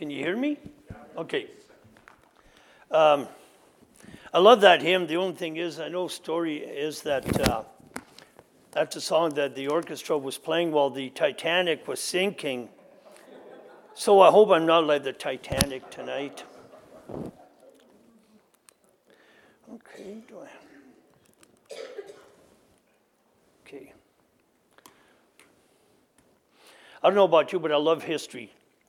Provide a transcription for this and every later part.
Can you hear me? Okay. I love that hymn. The only thing is, I know story is that that's a song that the orchestra was playing while the Titanic was sinking. So I hope I'm not like the Titanic tonight. Okay. Okay. I don't know about you, but I love history.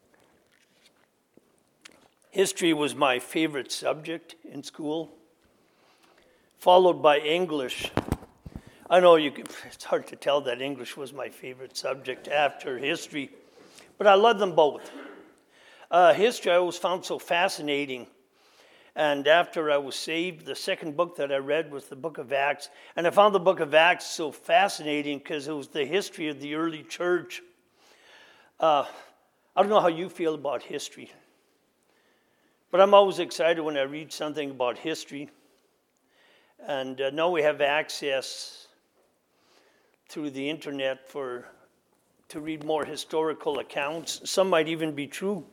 History was my favorite subject in school, followed by English. I know it's hard to tell that English was my favorite subject after history, but I love them both. History I always found so fascinating. And after I was saved, the second book that I read was the book of Acts. And I found the book of Acts so fascinating because it was the history of the early church. I don't know how you feel about history, but I'm always excited when I read something about history. And now we have access through the internet to read more historical accounts. Some might even be true.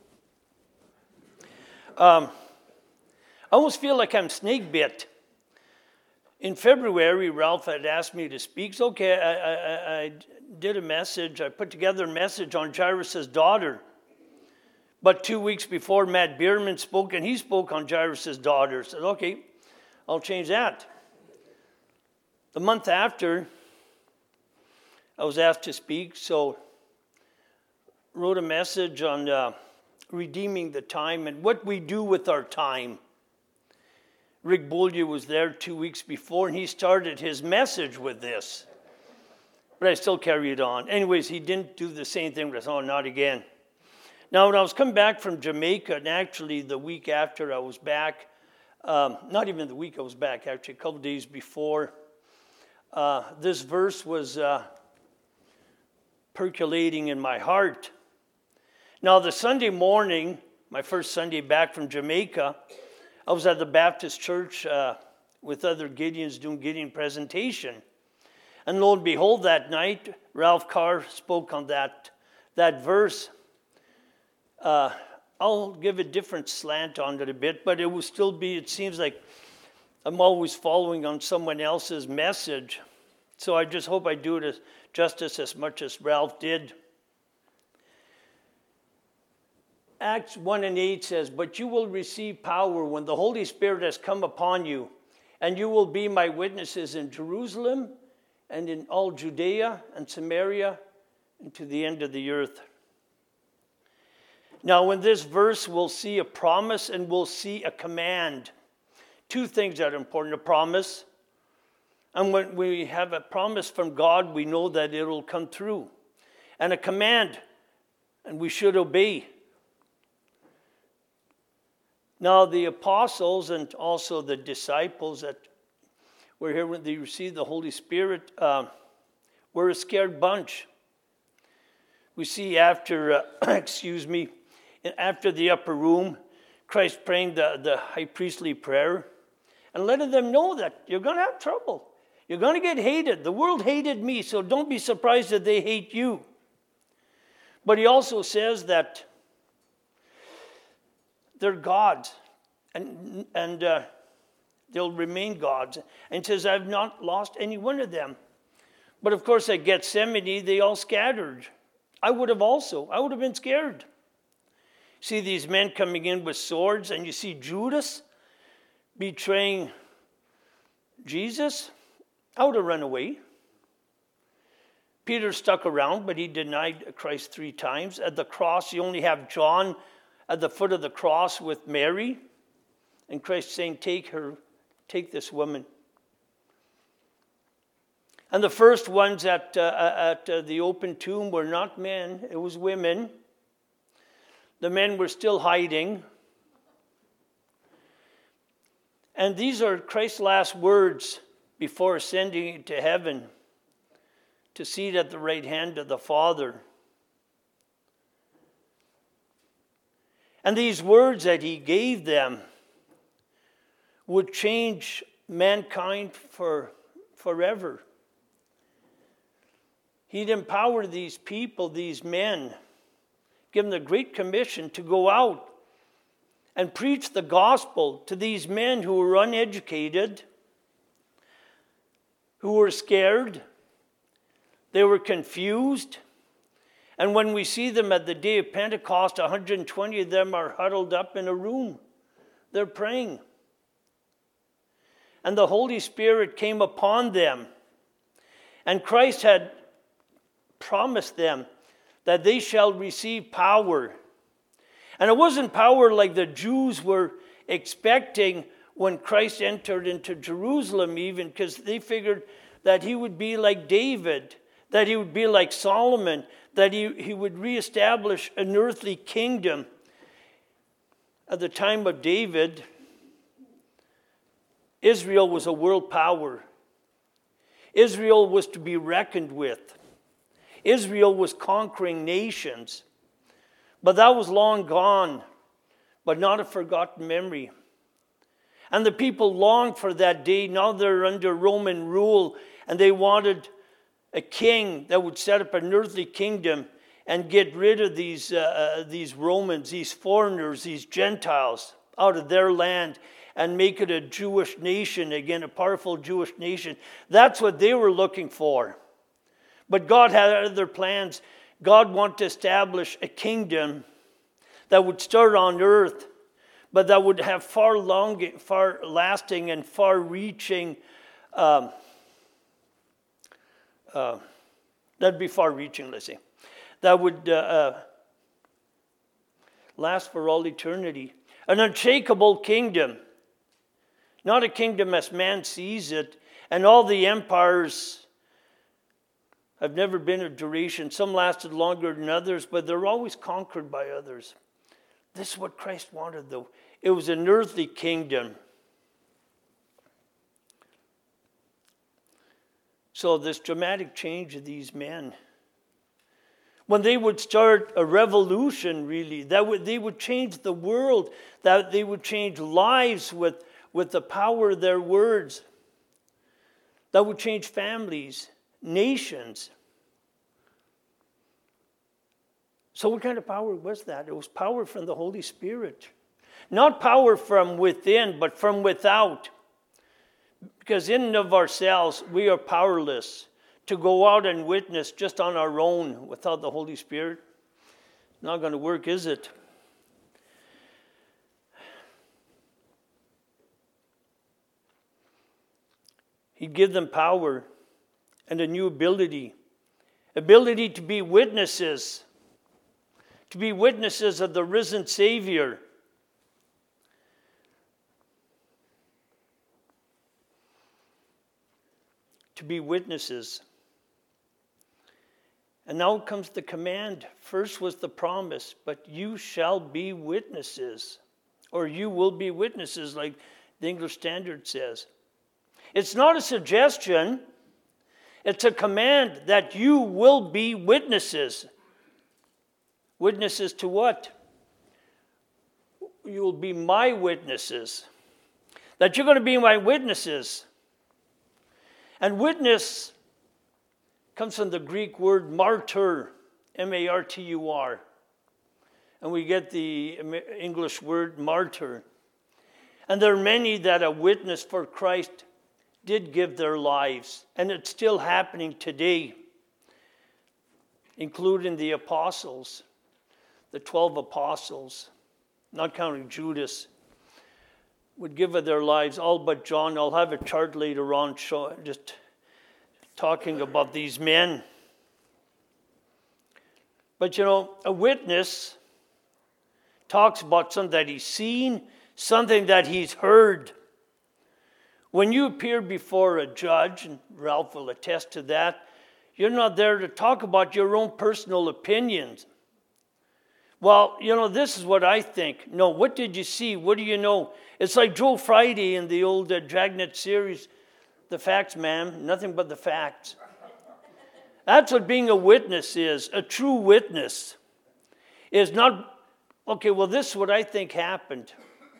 I almost feel like I'm snake bit. In February, Ralph had asked me to speak. So, okay, I did a message. I put together a message on Jairus' daughter. But 2 weeks before, Matt Bierman spoke, and he spoke on Jairus' daughter. I said, okay, I'll change that. The month after, I was asked to speak, so wrote a message on redeeming the time and what we do with our time. Rick Bollier was there 2 weeks before, and he started his message with this. But I still carry it on. Anyways, he didn't do the same thing. But I thought, not again. Now, when I was coming back from Jamaica, and actually the week after I was back, not even the week I was back, actually a couple days before, this verse was percolating in my heart. Now, the Sunday morning, my first Sunday back from Jamaica, I was at the Baptist church with other Gideons doing Gideon presentation. And lo and behold, that night, Ralph Carr spoke on that verse. I'll give a different slant on it a bit, but it will still be, it seems like I'm always following on someone else's message. So I just hope I do it justice as much as Ralph did. Acts 1:8 says, "But you will receive power when the Holy Spirit has come upon you, and you will be my witnesses in Jerusalem and in all Judea and Samaria and to the end of the earth." Now, in this verse, we'll see a promise and we'll see a command. Two things that are important: a promise, and when we have a promise from God, we know that it'll come through, and a command, and we should obey. Now, the apostles and also the disciples that were here when they received the Holy Spirit were a scared bunch. We see after, after the upper room, Christ praying the high priestly prayer and letting them know that you're going to have trouble. You're going to get hated. The world hated me, so don't be surprised that they hate you. But he also says that they're gods, and they'll remain gods. And says, I've not lost any one of them. But of course, at Gethsemane, they all scattered. I would have been scared. See these men coming in with swords, and you see Judas betraying Jesus. I would have run away. Peter stuck around, but he denied Christ 3 times. At the cross, you only have John at the foot of the cross with Mary, and Christ saying, take this woman. And the first ones at the open tomb were not men, it was women. The men were still hiding. And these are Christ's last words before ascending to heaven to seat at the right hand of the Father. And these words that he gave them would change mankind forever. He'd empower these people, these men, give them the great commission to go out and preach the gospel to these men who were uneducated, who were scared, they were confused. And when we see them at the day of Pentecost, 120 of them are huddled up in a room. They're praying. And the Holy Spirit came upon them. And Christ had promised them that they shall receive power. And it wasn't power like the Jews were expecting when Christ entered into Jerusalem even, because they figured that he would be like David, that he would be like Solomon, that he would reestablish an earthly kingdom. At the time of David, Israel was a world power. Israel was to be reckoned with. Israel was conquering nations. But that was long gone, but not a forgotten memory. And the people longed for that day. Now they're under Roman rule, and they wanted a king that would set up an earthly kingdom and get rid of these Romans, these foreigners, these Gentiles out of their land and make it a Jewish nation again, a powerful Jewish nation. That's what they were looking for. But God had other plans. God wanted to establish a kingdom that would start on earth, but that would have far lasting and far-reaching, that'd be far-reaching, let's say, that would last for all eternity. An unshakable kingdom, not a kingdom as man sees it, and all the empires have never been of duration. Some lasted longer than others, but they're always conquered by others. This is what Christ wanted, though. It was an earthly kingdom. So this dramatic change of these men, when they would start a revolution, really, they would change the world, that they would change lives with the power of their words, that would change families, nations. So what kind of power was that? It was power from the Holy Spirit. Not power from within, but from without. Because in and of ourselves, we are powerless to go out and witness just on our own without the Holy Spirit. Not going to work, is it? He'd give them power and a new ability to be witnesses of the risen Savior. To be witnesses. And now comes the command. First was the promise, but you shall be witnesses. Or you will be witnesses, like the English Standard says. It's not a suggestion. It's a command that you will be witnesses. Witnesses to what? You will be my witnesses. That you're going to be my witnesses. And witness comes from the Greek word martyr, M-A-R-T-U-R. And we get the English word martyr. And there are many that have witnessed for Christ did give their lives. And it's still happening today, including the apostles, the 12 apostles, not counting Judas, would give of their lives, all but John. I'll have a chart later on just talking about these men. But a witness talks about something that he's seen, something that he's heard. When you appear before a judge, and Ralph will attest to that, you're not there to talk about your own personal opinions. Well, this is what I think. No, what did you see? What do you know? It's like Joe Friday in the old Dragnet series, The Facts, Ma'am, nothing but the facts. That's what being a witness is. A true witness is not, okay, well, this is what I think happened.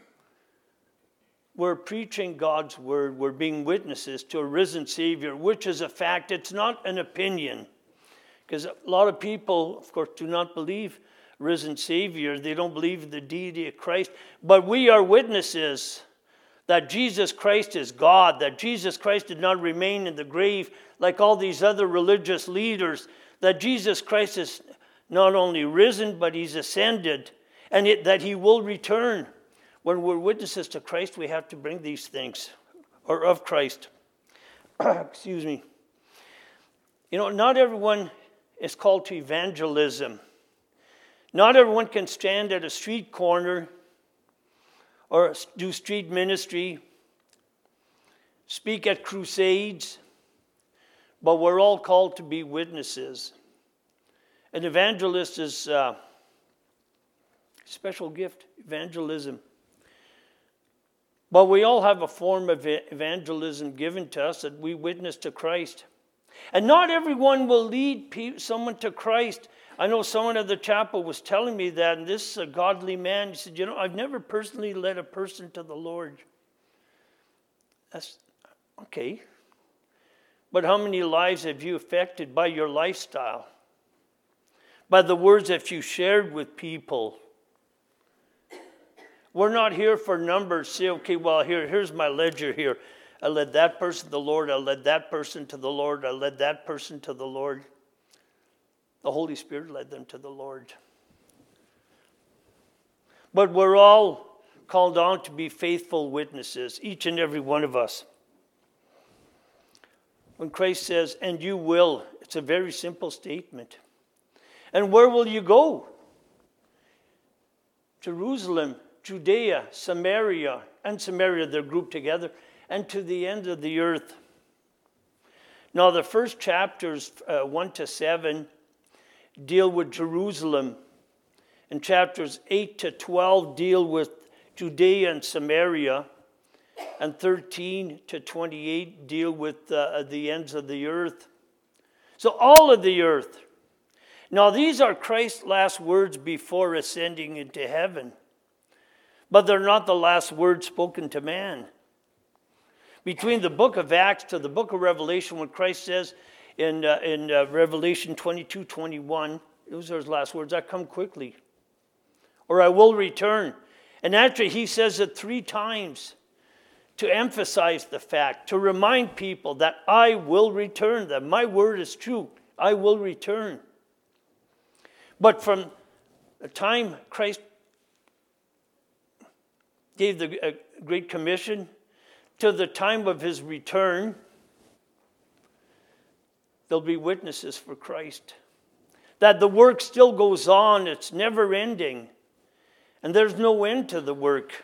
We're preaching God's word. We're being witnesses to a risen Savior, which is a fact. It's not an opinion. Because a lot of people, of course, do not believe risen Savior. They don't believe in the deity of Christ. But we are witnesses that Jesus Christ is God, that Jesus Christ did not remain in the grave like all these other religious leaders, that Jesus Christ is not only risen, but he's ascended, and that he will return. When we're witnesses to Christ, we have to bring these things, or of Christ. Excuse me. You know, not everyone is called to evangelism. Not everyone can stand at a street corner or do street ministry, speak at crusades, but we're all called to be witnesses. An evangelist is a special gift, evangelism. But we all have a form of evangelism given to us that we witness to Christ. And not everyone will lead someone to Christ. I know someone at the chapel was telling me that, and this is a godly man. He said, I've never personally led a person to the Lord. That's okay. But how many lives have you affected by your lifestyle? By the words that you shared with people? We're not here for numbers. Say, okay, well, here's my ledger here. I led that person to the Lord. I led that person to the Lord. I led that person to the Lord. The Holy Spirit led them to the Lord. But we're all called on to be faithful witnesses, each and every one of us. When Christ says, and you will, it's a very simple statement. And where will you go? Jerusalem, Judea, Samaria, and Samaria, they're grouped together, and to the end of the earth. Now, the first chapters, 1 to 7, deal with Jerusalem, and chapters 8 to 12 deal with Judea and Samaria, and 13 to 28 deal with the ends of the earth. So all of the earth. Now, these are Christ's last words before ascending into heaven. But they're not the last words spoken to man. Between the book of Acts to the book of Revelation, when Christ says in Revelation 22:21, those are his last words, I come quickly, or I will return. And actually, he says it 3 times to emphasize the fact, to remind people that I will return, that my word is true, I will return. But from the time Christ gave the Great Commission to the time of his return, there'll be witnesses for Christ. That the work still goes on, it's never ending, and there's no end to the work.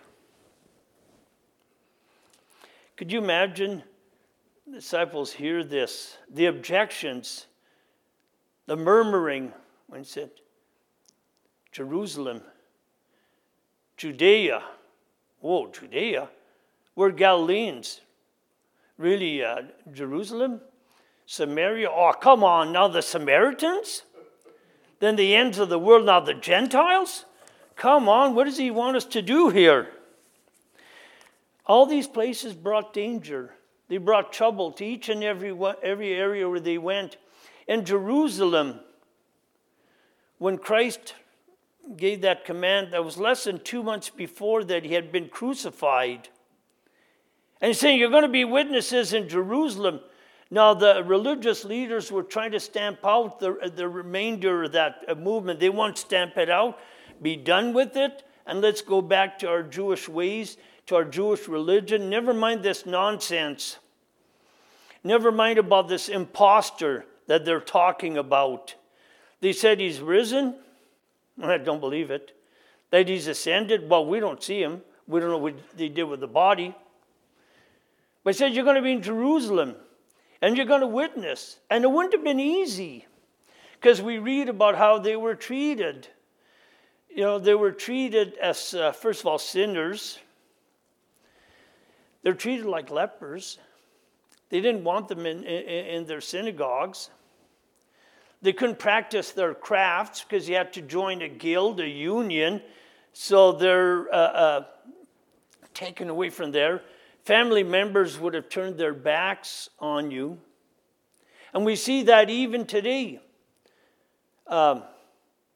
Could you imagine the disciples hear this, the objections, the murmuring when it said, Jerusalem, Judea. Whoa, Judea? We're Galileans. Really, Jerusalem? Samaria? Oh, come on, now the Samaritans? Then the ends of the world, now the Gentiles? Come on, what does he want us to do here? All these places brought danger. They brought trouble to each and every area where they went. In Jerusalem, when Christ gave that command, that was less than 2 months before that he had been crucified. And he's saying, you're going to be witnesses in Jerusalem. Now, the religious leaders were trying to stamp out the remainder of that movement. They want to stamp it out, be done with it, and let's go back to our Jewish ways, to our Jewish religion. Never mind this nonsense. Never mind about this imposter that they're talking about. They said he's risen. I don't believe it. That he's ascended. Well, we don't see him. We don't know what they did with the body. But he said you're going to be in Jerusalem. And you're going to witness. And it wouldn't have been easy. Because we read about how they were treated. You know, they were treated as, first of all, sinners. They're treated like lepers. They didn't want them in their synagogues. They couldn't practice their crafts because you had to join a guild, a union. So they're taken away from there. Family members would have turned their backs on you. And we see that even today.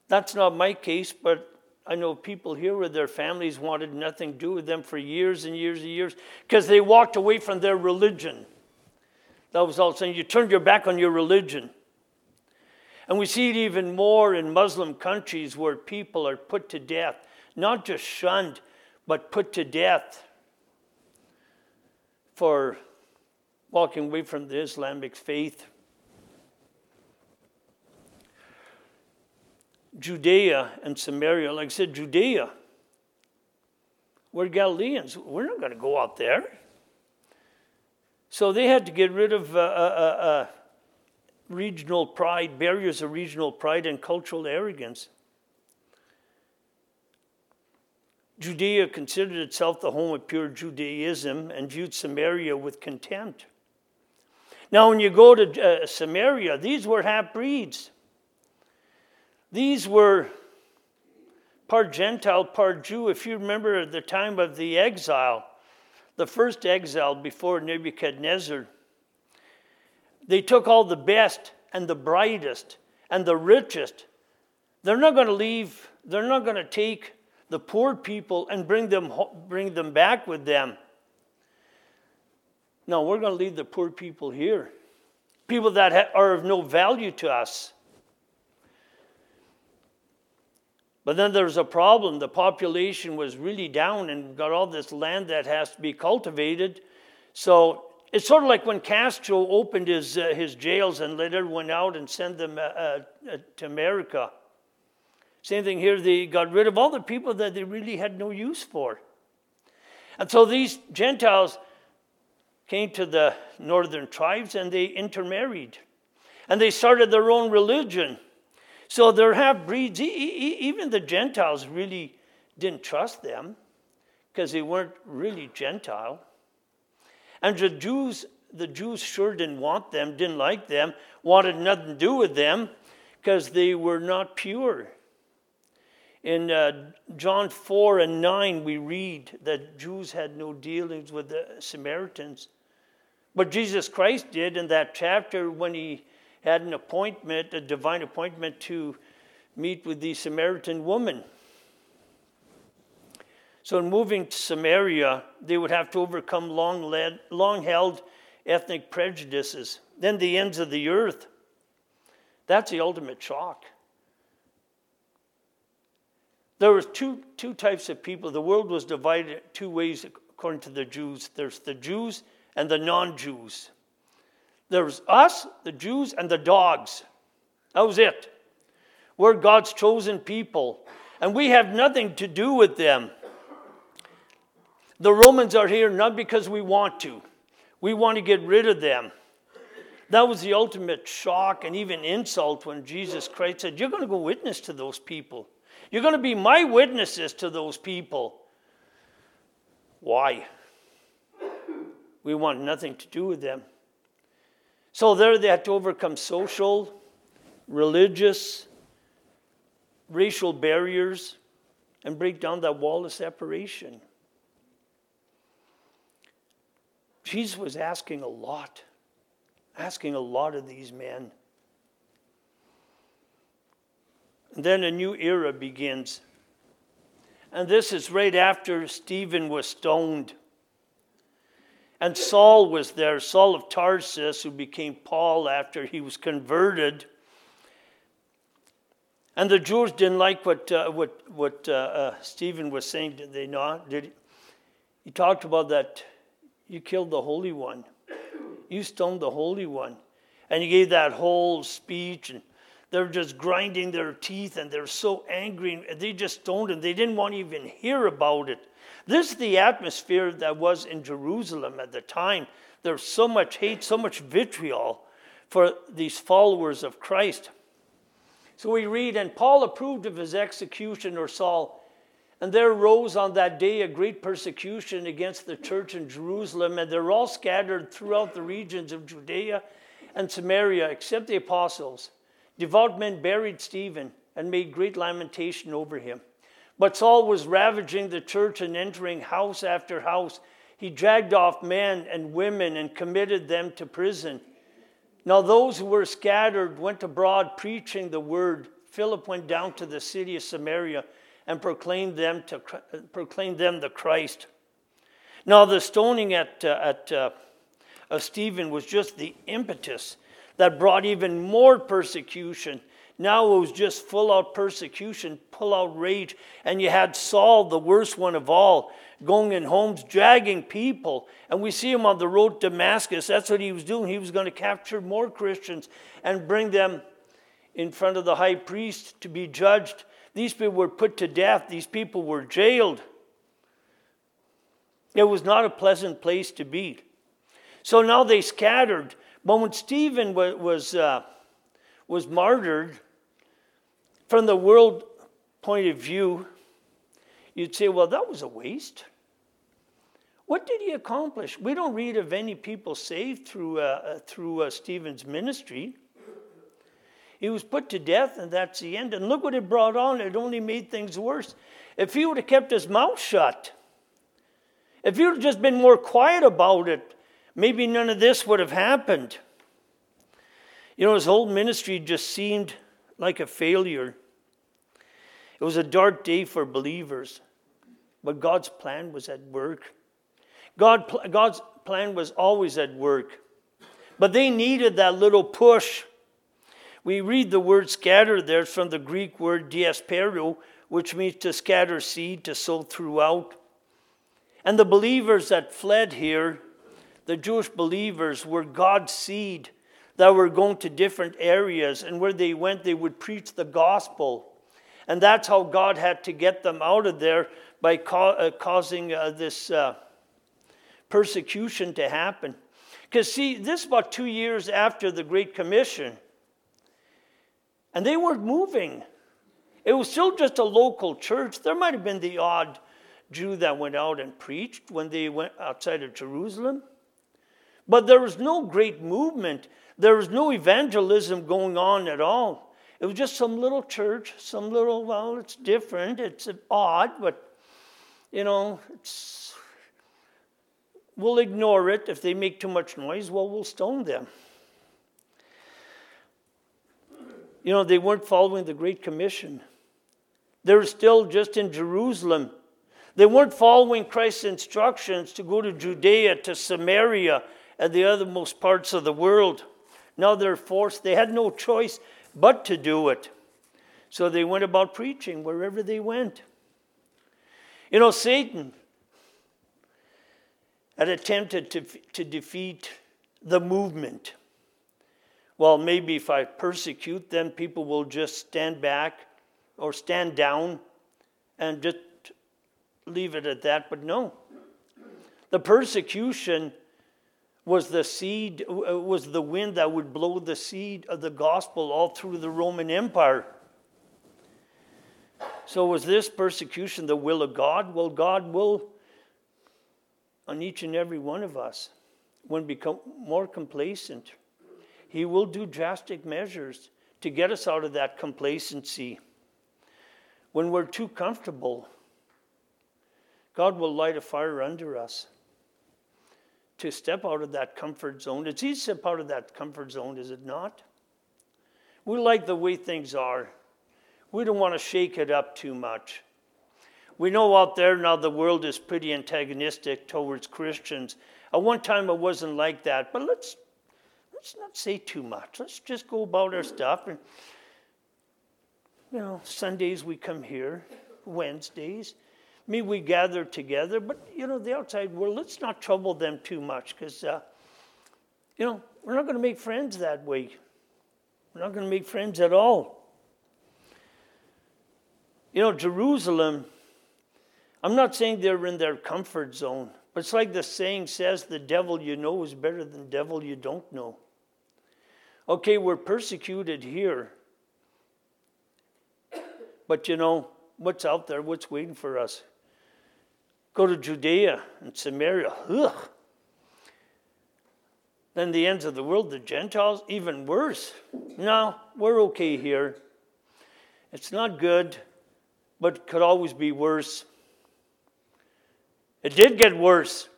That's not my case, but I know people here where their families wanted nothing to do with them for years and years and years because they walked away from their religion. That was all saying. You turned your back on your religion. And we see it even more in Muslim countries where people are put to death. Not just shunned, but put to death for walking away from the Islamic faith. Judea and Samaria, like I said, Judea, we're Galileans. We're not going to go out there. So they had to get rid of regional pride, barriers of regional pride and cultural arrogance. Judea considered itself the home of pure Judaism and viewed Samaria with contempt. Now, when you go to Samaria, these were half-breeds. These were part Gentile, part Jew. If you remember at the time of the exile, the first exile before Nebuchadnezzar, they took all the best and the brightest and the richest. They're not going to leave. They're not going to take the poor people and bring them back with them. No, we're going to leave the poor people here. People that are of no value to us. But then there's a problem. The population was really down and got all this land that has to be cultivated. So it's sort of like when Castro opened his jails and let everyone out and send them to America. Same thing here. They got rid of all the people that they really had no use for. And so these Gentiles came to the northern tribes and they intermarried. And they started their own religion. So they're half-breeds. Even the Gentiles really didn't trust them because they weren't really Gentile. And the Jews sure didn't want them, didn't like them, wanted nothing to do with them because they were not pure. In John 4 and 9, we read that Jews had no dealings with the Samaritans. But Jesus Christ did in that chapter when he had an appointment, a divine appointment to meet with the Samaritan woman. So in moving to Samaria, they would have to overcome long-held ethnic prejudices. Then the ends of the earth. That's the ultimate shock. There was two types of people. The world was divided two ways according to the Jews. There's the Jews and the non-Jews. There was us, the Jews, and the dogs. That was it. We're God's chosen people, and we have nothing to do with them. The Romans are here not because we want to. We want to get rid of them. That was the ultimate shock and even insult when Jesus Christ said, you're going to go witness to those people. You're going to be my witnesses to those people. Why? We want nothing to do with them. So there they had to overcome social, religious, racial barriers and break down that wall of separation. Jesus was asking a lot of these men. And then a new era begins. And this is right after Stephen was stoned. And Saul was there, Saul of Tarsus, who became Paul after he was converted. And the Jews didn't like what Stephen was saying, did they not? He talked about that you killed the Holy One. You stoned the Holy One. And he gave that whole speech, and they're just grinding their teeth, and they're so angry, and they just stoned him. They didn't want to even hear about it. This is the atmosphere that was in Jerusalem at the time. There's so much hate, so much vitriol for these followers of Christ. So we read, and Paul approved of his execution, or Saul, and there arose on that day a great persecution against the church in Jerusalem, and they're all scattered throughout the regions of Judea and Samaria, except the apostles. Devout men buried Stephen and made great lamentation over him. But Saul was ravaging the church and entering house after house. He dragged off men and women and committed them to prison. Now those who were scattered went abroad preaching the word, Philip went down to the city of Samaria and proclaimed them the Christ. Now the stoning of Stephen was just the impetus that brought even more persecution. Now it was just full-out persecution, full-out rage. And you had Saul, the worst one of all, going in homes, dragging people. And we see him on the road to Damascus. That's what he was doing. He was going to capture more Christians and bring them in front of the high priest to be judged. These people were put to death. These people were jailed. It was not a pleasant place to be. So now they scattered. But when Stephen was martyred, from the world point of view, you'd say, well, that was a waste. What did he accomplish? We don't read of any people saved through Stephen's ministry. He was put to death, and that's the end. And look what it brought on. It only made things worse. If he would have kept his mouth shut, if he would have just been more quiet about it, maybe none of this would have happened. You know, his whole ministry just seemed like a failure. It was a dark day for believers, but God's plan was at work. God's plan was always at work, but they needed that little push. We read the word scatter there from the Greek word diaspero, which means to scatter seed, to sow throughout. And the believers that fled here, the Jewish believers, were God's seed that were going to different areas, and where they went, they would preach the gospel. And that's how God had to get them out of there, by causing this persecution to happen. Because see, this is about 2 years after the Great Commission, and they weren't moving. It was still just a local church. There might have been the odd Jew that went out and preached when they went outside of Jerusalem. But there was no great movement. There was no evangelism going on at all. It was just some little church, well, it's different, it's odd, but, you know, we'll ignore it. If they make too much noise, well, we'll stone them. You know, they weren't following the Great Commission. They were still just in Jerusalem. They weren't following Christ's instructions to go to Judea, to Samaria, and the othermost parts of the world. Now they're forced. They had no choice but to do it. So they went about preaching wherever they went. You know, Satan had attempted to defeat the movement. Well, maybe if I persecute them, people will just stand back or stand down and just leave it at that. But no. The persecution was the seed, was the wind that would blow the seed of the gospel all through the Roman Empire. So was this persecution the will of God? Well, God will, on each and every one of us, when we become more complacent, He will do drastic measures to get us out of that complacency. When we're too comfortable, God will light a fire under us to step out of that comfort zone. It's easy to step out of that comfort zone, is it not? We like the way things are. We don't want to shake it up too much. We know out there now the world is pretty antagonistic towards Christians. At one time it wasn't like that, but let's not say too much. Let's just go about our stuff. And, you know, Sundays we come here, Wednesdays. Maybe we gather together, but, you know, the outside world, let's not trouble them too much because, you know, we're not going to make friends that way. We're not going to make friends at all. You know, Jerusalem, I'm not saying they're in their comfort zone, but it's like the saying says, the devil you know is better than the devil you don't know. Okay, we're persecuted here, but, you know, what's out there, what's waiting for us? Go to Judea and Samaria. Ugh. Then the ends of the world, the Gentiles, even worse. No, we're okay here. It's not good, but it could always be worse. It did get worse.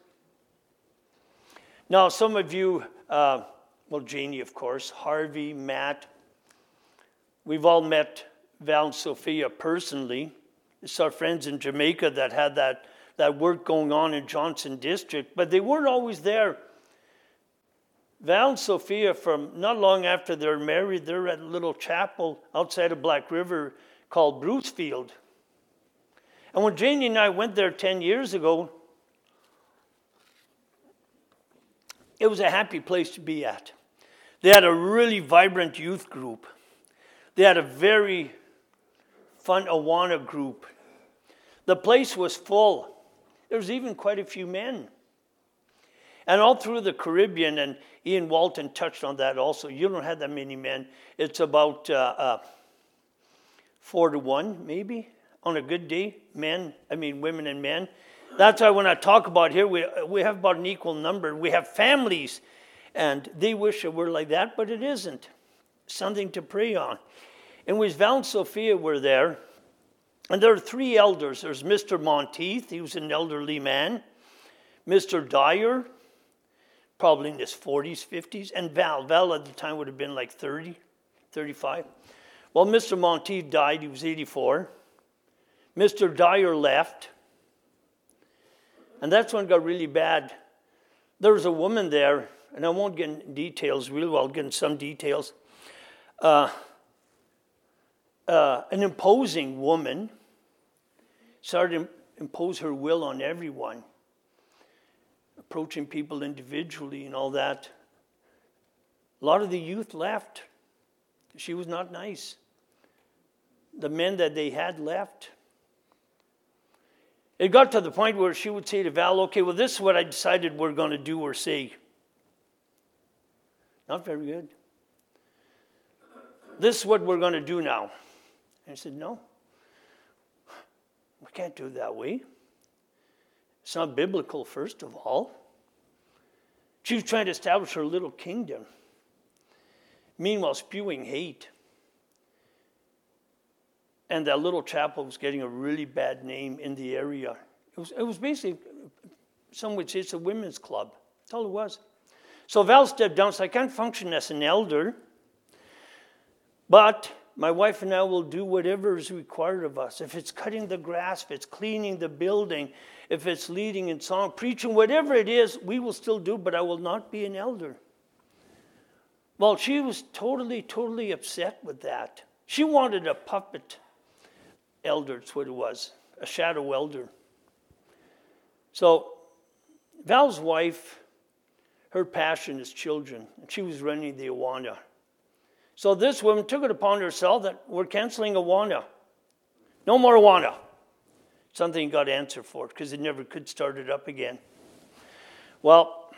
Now, some of you, well, Janie, of course, Harvey, Matt, we've all met Val and Sophia personally. It's our friends in Jamaica that had that work going on in Johnson District, but they weren't always there. Val and Sophia, from not long after they're married, they're at a little chapel outside of Black River called Brucefield. And when Janie and I went there 10 years ago, it was a happy place to be at. They had a really vibrant youth group. They had a very fun Awana group. The place was full. There was even quite a few men. And all through the Caribbean, and Ian Walton touched on that also, you don't have that many men. It's about 4-1 maybe on a good day, women and men. That's why when I talk about here, we have about an equal number. We have families, and they wish it were like that, but it isn't. Something to pray on. And when Val and Sophia were there, and there are 3 elders. There's Mr. Monteith, he was an elderly man. Mr. Dyer, probably in his 40s, 50s. And Val. Val at the time would have been like 30, 35. Well, Mr. Monteith died, he was 84. Mr. Dyer left. And that's when it got really bad. There was a woman there, and I won't get into details real well, I'll get into some details. An imposing woman started to impose her will on everyone, approaching people individually and all that. A lot of the youth left. She was not nice. The men that they had left. It got to the point where she would say to Val, okay, well, this is what I decided we're going to do or say. Not very good. This is what we're going to do now. And I said, no, we can't do it that way. It's not biblical, first of all. She was trying to establish her little kingdom. Meanwhile, spewing hate. And that little chapel was getting a really bad name in the area. It was basically, some would say it's a women's club. That's all it was. So Val stepped down, so I can't function as an elder, but my wife and I will do whatever is required of us. If it's cutting the grass, if it's cleaning the building, if it's leading in song, preaching, whatever it is, we will still do, but I will not be an elder. Well, she was totally upset with that. She wanted a puppet elder, that's what it was, a shadow elder. So Val's wife, her passion is children, and she was running the Awana. So this woman took it upon herself that we're canceling Awana. No more Awana. Something got answered for it because it never could start it up again. Well,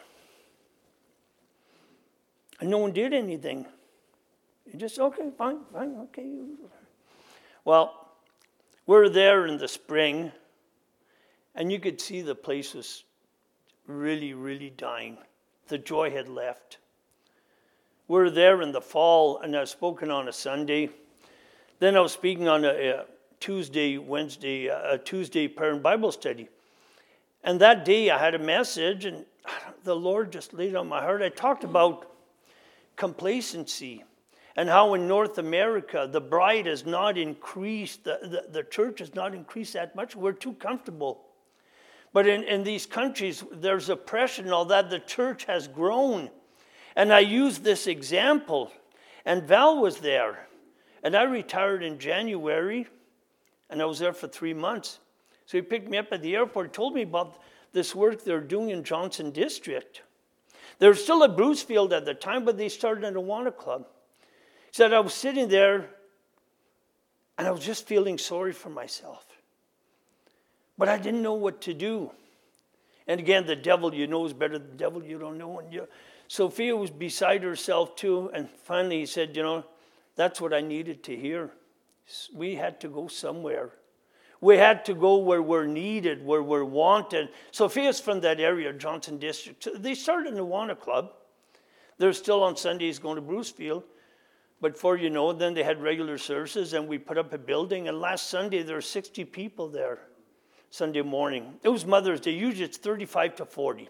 and no one did anything. You just, okay, fine, okay. Well, we're there in the spring, and you could see the place was really dying. The joy had left. We're there in the fall, and I was spoken on a Sunday. Then I was speaking on a Tuesday prayer and Bible study. And that day I had a message, and the Lord just laid on my heart. I talked about complacency and how in North America the bride has not increased, the church has not increased that much. We're too comfortable. But in these countries, there's oppression and all that. The church has grown. And I used this example. And Val was there. And I retired in January. And I was there for 3 months. So he picked me up at the airport, told me about this work they're doing in Johnson District. There was still a Brucefield at the time, but they started an Awana club. He said, I was sitting there, and I was just feeling sorry for myself. But I didn't know what to do. And again, the devil you know is better than the devil you don't know. And Sophia was beside herself too. And finally he said, that's what I needed to hear. We had to go somewhere. We had to go where we're needed, where we're wanted. Sophia's from that area, Johnson District. So they started an Awana club. They're still on Sundays going to Brucefield. But before you know, then they had regular services, and we put up a building. And last Sunday, there were 60 people there, Sunday morning. It was Mother's Day. Usually it's 35 to 40.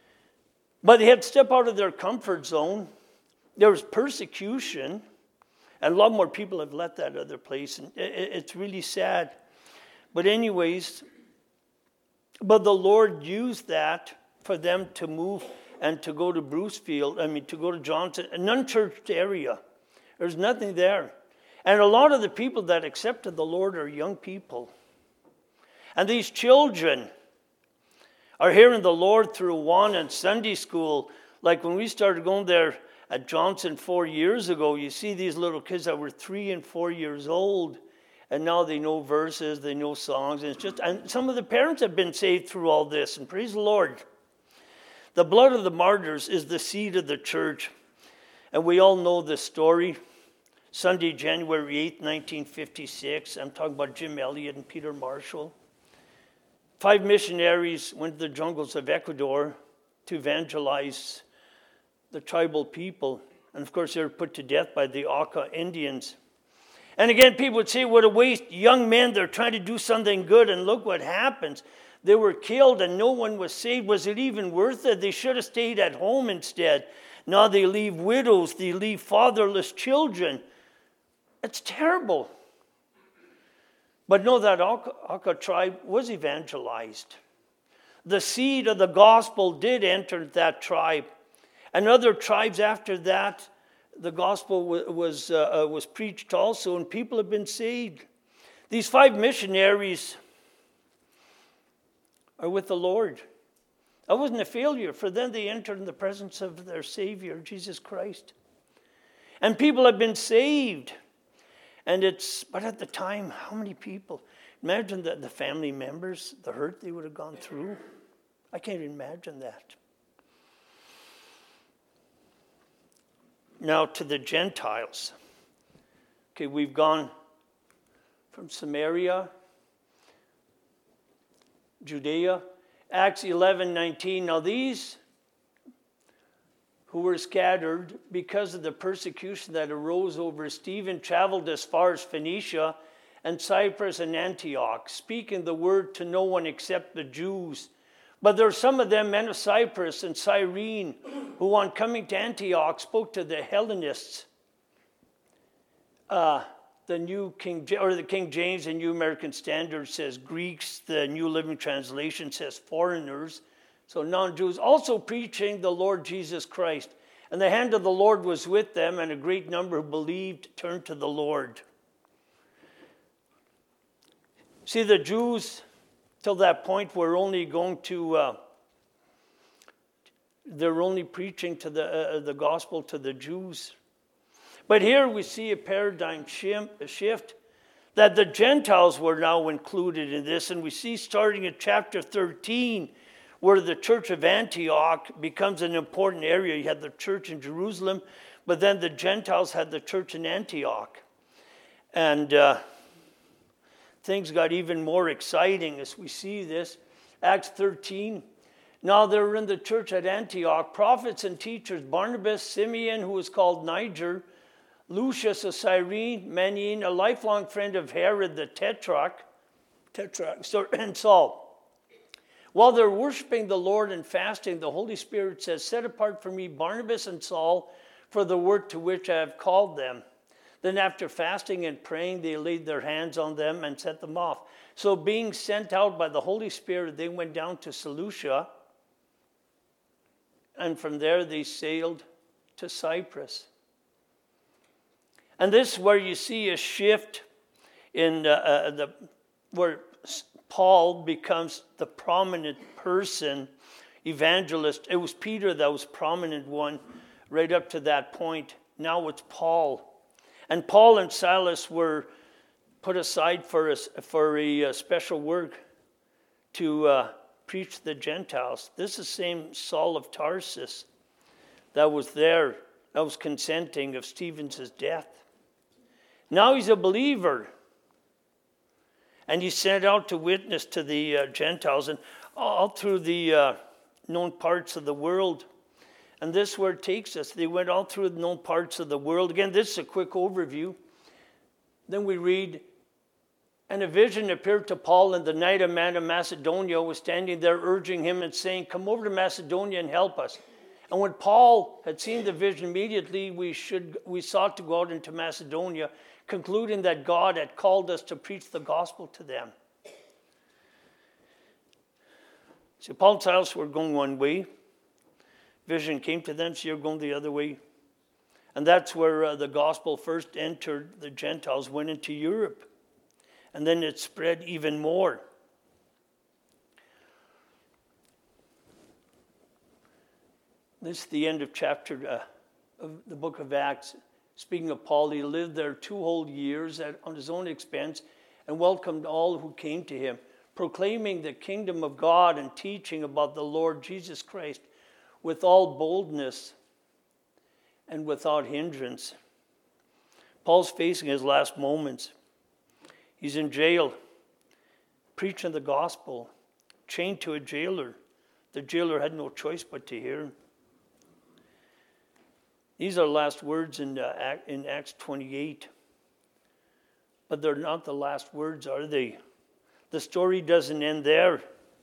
But they had to step out of their comfort zone. There was persecution. And a lot more people have left that other place, and it's really sad. But anyways, but the Lord used that for them to move and to go to Brucefield, to go to Johnson, an unchurched area. There's nothing there. And a lot of the people that accepted the Lord are young people. And these children are hearing the Lord through Awana and Sunday school. Like when we started going there at Johnson 4 years ago, you see these little kids that were 3 and 4 years old, and now they know verses, they know songs, and some of the parents have been saved through all this, and praise the Lord. The blood of the martyrs is the seed of the church, and we all know this story. Sunday, January 8th, 1956, I'm talking about Jim Elliot and Peter Marshall. 5 missionaries went to the jungles of Ecuador to evangelize the tribal people. And of course, they were put to death by the Auca Indians. And again, people would say, what a waste. Young men, they're trying to do something good, and look what happens. They were killed and no one was saved. Was it even worth it? They should have stayed at home instead. Now they leave widows, they leave fatherless children. It's terrible. But no, that Auca tribe was evangelized. The seed of the gospel did enter that tribe. And other tribes after that, the gospel was preached also, and people have been saved. These 5 missionaries are with the Lord. That wasn't a failure. For them, they entered in the presence of their Savior, Jesus Christ. And people have been saved. But at the time, how many people? Imagine the family members, the hurt they would have gone through. I can't imagine that. Now to the Gentiles. Okay, we've gone from Samaria, Judea, Acts 11:19. Now these who were scattered because of the persecution that arose over Stephen traveled as far as Phoenicia and Cyprus and Antioch, speaking the word to no one except the Jews. But there were some of them, men of Cyprus and Cyrene, who on coming to Antioch spoke to the Hellenists. The King James and New American Standard says Greeks. The New Living Translation says foreigners. So non-Jews, also preaching the Lord Jesus Christ. And the hand of the Lord was with them, and a great number who believed turned to the Lord. See, the Jews, till that point, were only going to, they're only preaching to the gospel to the Jews. But here we see a paradigm shift that the Gentiles were now included in this. And we see starting at chapter 13, where the church of Antioch becomes an important area. You had the church in Jerusalem, but then the Gentiles had the church in Antioch. And things got even more exciting as we see this. Acts 13. Now there were in the church at Antioch prophets and teachers, Barnabas, Simeon, who was called Niger, Lucius of Cyrene, Manaen, a lifelong friend of Herod the Tetrarch, and Saul. While they're worshiping the Lord and fasting, the Holy Spirit says, set apart for me Barnabas and Saul for the work to which I have called them. Then after fasting and praying, they laid their hands on them and set them off. So being sent out by the Holy Spirit, they went down to Seleucia, and from there they sailed to Cyprus. And this is where you see a shift in where Paul becomes the prominent person, evangelist. It was Peter that was prominent one right up to that point. Now it's Paul. And Paul and Silas were put aside for a special work to preach to the Gentiles. This is the same Saul of Tarsus that was there, that was consenting of Stephen's death. Now he's a believer. And he's sent out to witness to the Gentiles and all through the known parts of the world. And this is where it takes us. They went all through the known parts of the world. Again, this is a quick overview. Then we read, and a vision appeared to Paul in the night. A man of Macedonia was standing there urging him and saying, come over to Macedonia and help us. And when Paul had seen the vision, immediately we sought to go out into Macedonia, concluding that God had called us to preach the gospel to them. See, Paul and Silas were going one way. Vision came to them, so you're going the other way. And that's where the gospel first entered the Gentiles, went into Europe. And then it spread even more. This is the end of chapter of the book of Acts. Speaking of Paul, he lived there 2 whole years on his own expense and welcomed all who came to him, proclaiming the kingdom of God and teaching about the Lord Jesus Christ with all boldness and without hindrance. Paul's facing his last moments. He's in jail, preaching the gospel, chained to a jailer. The jailer had no choice but to hear. These are last words in Acts 28. But they're not the last words, are they? The story doesn't end there.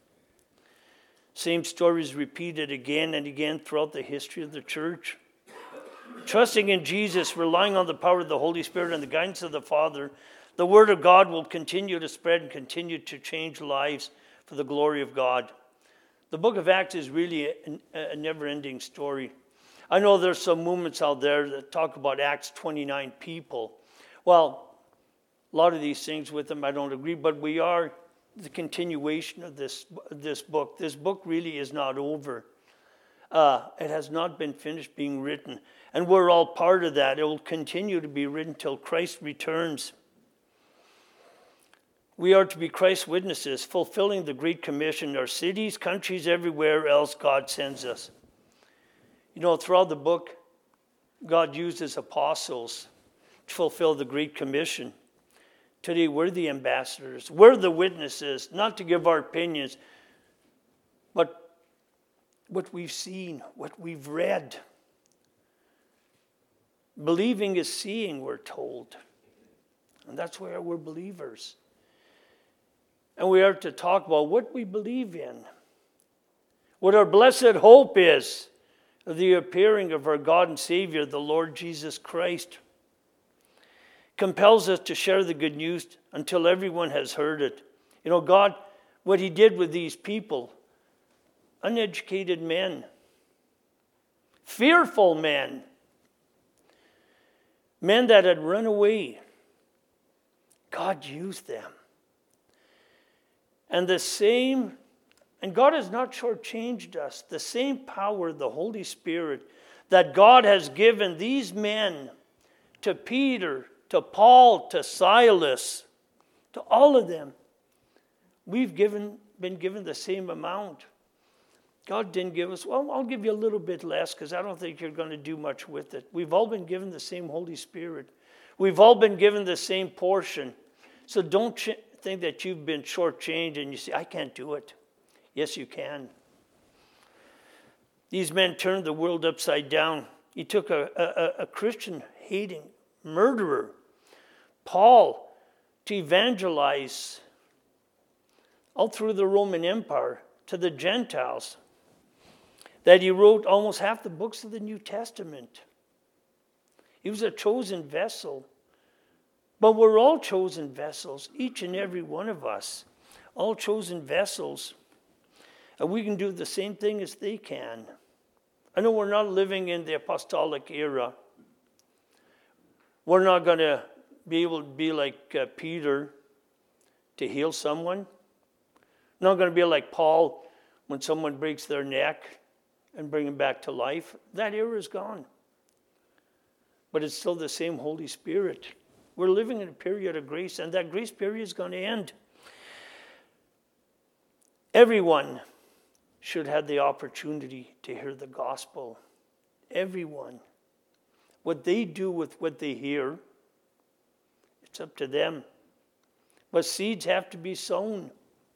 Same story is repeated again and again throughout the history of the church. Trusting in Jesus, relying on the power of the Holy Spirit and the guidance of the Father, the Word of God will continue to spread and continue to change lives for the glory of God. The book of Acts is really a never-ending story. I know there's some movements out there that talk about Acts 29 people. Well, a lot of these things with them I don't agree, but we are the continuation of this book. This book really is not over. It has not been finished being written, and we're all part of that. It will continue to be written till Christ returns. We are to be Christ's witnesses, fulfilling the Great Commission in our cities, countries, everywhere else God sends us. You know, throughout the book, God used his apostles to fulfill the Great Commission. Today, we're the ambassadors. We're the witnesses, not to give our opinions, but what we've seen, what we've read. Believing is seeing, we're told. And that's why we're believers. And we are to talk about what we believe in, what our blessed hope is of the appearing of our God and Savior, the Lord Jesus Christ. Compels us to share the good news until everyone has heard it. You know, God, what he did with these people, uneducated men, fearful men, men that had run away, God used them. And God has not shortchanged us. The same power of the Holy Spirit that God has given these men, to Peter, to Paul, to Silas, to all of them, we've been given the same amount. God didn't give us, well, I'll give you a little bit less because I don't think you're going to do much with it. We've all been given the same Holy Spirit. We've all been given the same portion. So don't think that you've been shortchanged and you say, I can't do it. Yes, you can. These men turned the world upside down. He took a Christian-hating murderer, Paul, to evangelize all through the Roman Empire to the Gentiles, that he wrote almost half the books of the New Testament. He was a chosen vessel. But we're all chosen vessels, each and every one of us, all chosen vessels. And we can do the same thing as they can. I know we're not living in the apostolic era. We're not going to be able to be like Peter to heal someone. Not going to be like Paul when someone breaks their neck and bring them back to life. That era is gone. But it's still the same Holy Spirit. We're living in a period of grace, and that grace period is going to end. Everyone should have the opportunity to hear the gospel. Everyone. What they do with what they hear, it's up to them. But seeds have to be sown.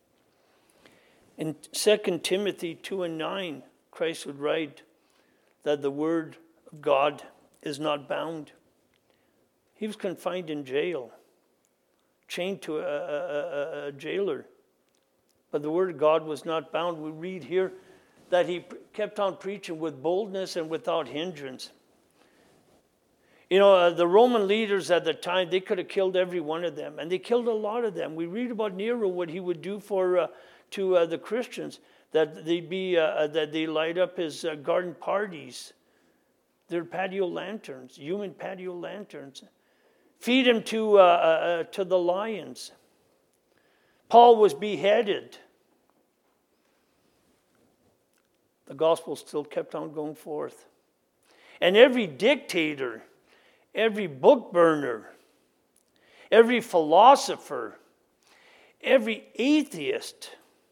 In 2 Timothy 2:9, Christ would write that the word of God is not bound. He was confined in jail, chained to a jailer. But the word of God was not bound. We read here that he kept on preaching with boldness and without hindrance. You know, the Roman leaders at the time, they could have killed every one of them, and they killed a lot of them. We read about Nero, what he would do to the Christians, that they light up his garden parties, their patio lanterns, human patio lanterns, feed him to the lions. Paul was beheaded. The gospel still kept on going forth. And every dictator, every book burner, every philosopher, every atheist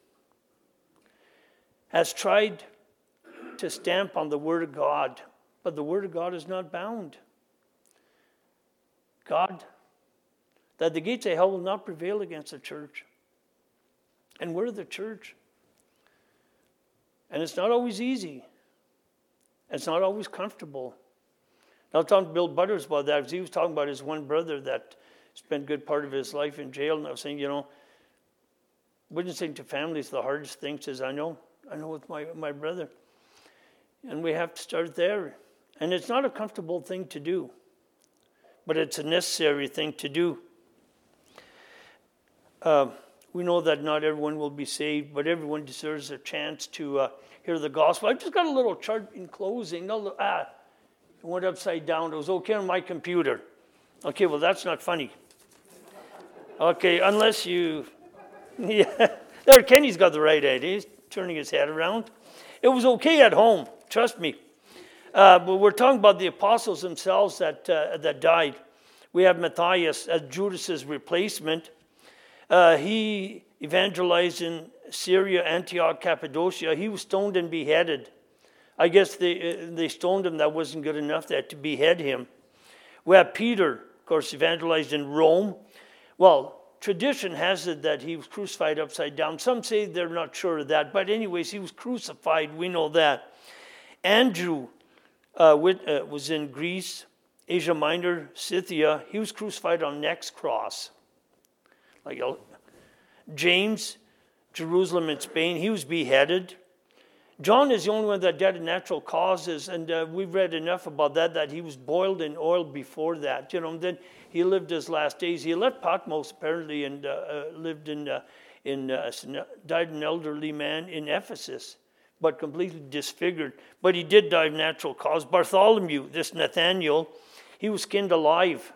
has tried to stamp on the Word of God, but the Word of God is not bound. God, that the gates of hell will not prevail against the church. And we're the church. And it's not always easy. It's not always comfortable. I was talking to Bill Butters about that, because he was talking about his one brother that spent a good part of his life in jail. And I was saying, you know, witnessing to families, the hardest thing is, I know with my brother. And we have to start there. And it's not a comfortable thing to do, but it's a necessary thing to do. We know that not everyone will be saved, but everyone deserves a chance to hear the gospel. I've just got a little chart in closing. It went upside down. It was okay on my computer. Okay, well, that's not funny. Okay, unless you... Yeah, there, Kenny's got the right idea. He's turning his head around. It was okay at home, trust me. But we're talking about the apostles themselves that died. We have Matthias as Judas's replacement. He evangelized in Syria, Antioch, Cappadocia. He was stoned and beheaded. I guess they stoned him. That wasn't good enough. They had to behead him. We have Peter, of course, evangelized in Rome. Well, tradition has it that he was crucified upside down. Some say they're not sure of that. But anyways, he was crucified. We know that. Andrew was in Greece, Asia Minor, Scythia. He was crucified on next cross. Like James, Jerusalem in Spain, he was beheaded. John is the only one that died of natural causes, and we've read enough about that he was boiled in oil before that. You know, and then he lived his last days. He left Patmos apparently and died an elderly man in Ephesus, but completely disfigured. But he did die of natural cause. Bartholomew, this Nathaniel, he was skinned alive.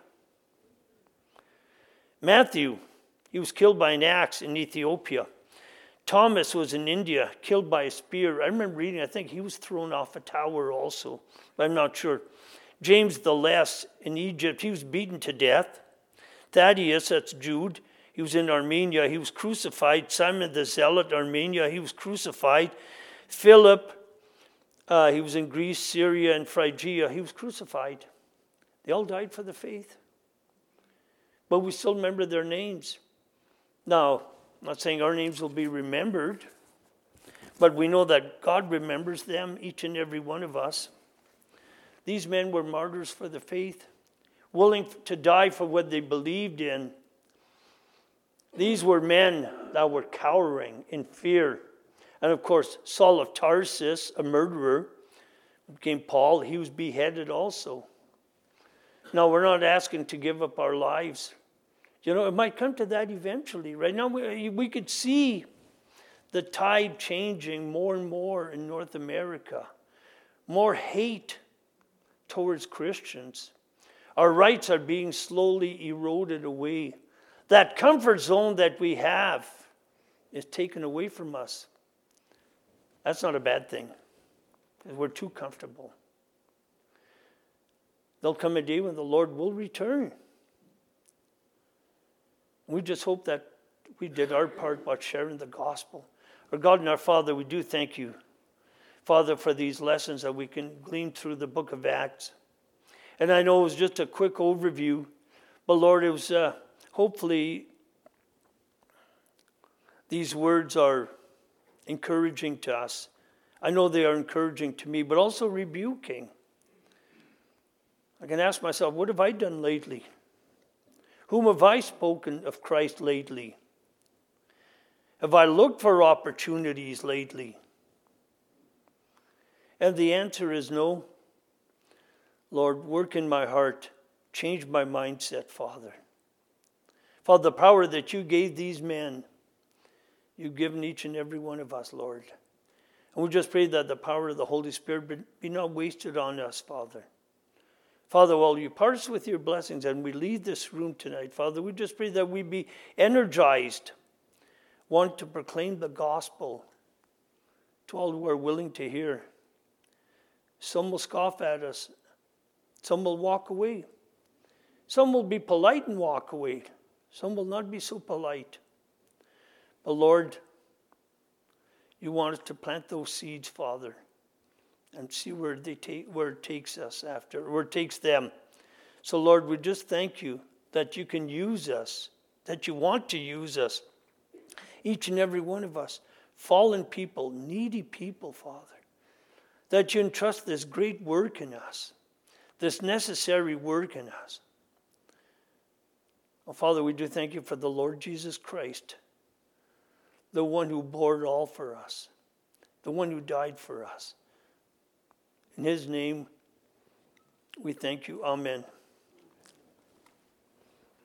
Matthew, he was killed by an axe in Ethiopia. Thomas was in India, killed by a spear. I remember reading, I think he was thrown off a tower also, but I'm not sure. James the Less in Egypt, he was beaten to death. Thaddeus, that's Jude, he was in Armenia, he was crucified. Simon the Zealot, Armenia, he was crucified. Philip, he was in Greece, Syria, and Phrygia, he was crucified. They all died for the faith. But we still remember their names. Now, I'm not saying our names will be remembered, but we know that God remembers them, each and every one of us. These men were martyrs for the faith, willing to die for what they believed in. These were men that were cowering in fear. And of course, Saul of Tarsus, a murderer, became Paul. He was beheaded also. Now, we're not asking to give up our lives. You know, it might come to that eventually. Right now, we could see the tide changing more and more in North America. More hate towards Christians. Our rights are being slowly eroded away. That comfort zone that we have is taken away from us. That's not a bad thing, because we're too comfortable. There'll come a day when the Lord will return. We just hope that we did our part by sharing the gospel. Our God and our Father, we do thank you, Father, for these lessons that we can glean through the book of Acts. And I know it was just a quick overview, but Lord, it was hopefully these words are encouraging to us. I know they are encouraging to me, but also rebuking. I can ask myself, what have I done lately? Whom have I spoken of Christ lately? Have I looked for opportunities lately? and the answer is no, Lord, work in my heart. Change my mindset, Father. Father, the power that you gave these men, you've given each and every one of us, Lord. And we just pray that the power of the Holy Spirit be not wasted on us, Father. Father, while you part us with your blessings and we leave this room tonight, Father, we just pray that we be energized, want to proclaim the gospel to all who are willing to hear. Some will scoff at us. Some will walk away. Some will be polite and walk away. Some will not be so polite. But Lord, you want us to plant those seeds, Father, and see where it takes us after, where it takes them. So Lord, we just thank you that you can use us, that you want to use us, each and every one of us, fallen people, needy people, Father, that you entrust this great work in us, this necessary work in us. Oh, Father, we do thank you for the Lord Jesus Christ, the one who bore it all for us, the one who died for us. In his name, we thank you. Amen.